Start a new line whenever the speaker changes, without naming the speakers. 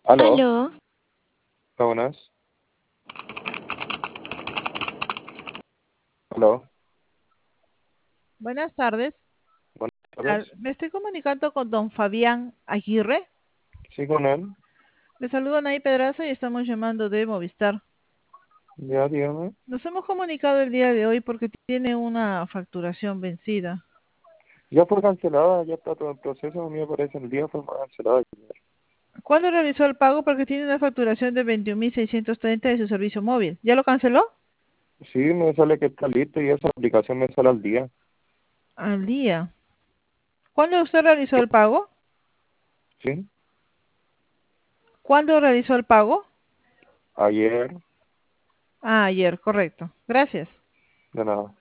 Aló,
Aló,
buenas. Aló,
buenas tardes.
buenas tardes.
Me estoy comunicando con don Fabián Aguirre.
Sí, con él.
Le saludo Nay Pedraza y estamos llamando de Movistar.
Ya, dígame.
Nos hemos comunicado el día de hoy porque tiene una facturación vencida.
Ya fue cancelada, ya está todo el proceso. A mí me parece el día fue cancelada.
¿Cuándo realizó el pago? Porque tiene una facturación de 21.630 de su servicio móvil. ¿Ya lo canceló?
Sí, me sale que está listo y esa aplicación me sale al día.
Al día. ¿Cuándo usted realizó el pago?
Sí,
¿Cuándo realizó el pago?
ayer,
Ah, ayer, correcto. Gracias.
de nada.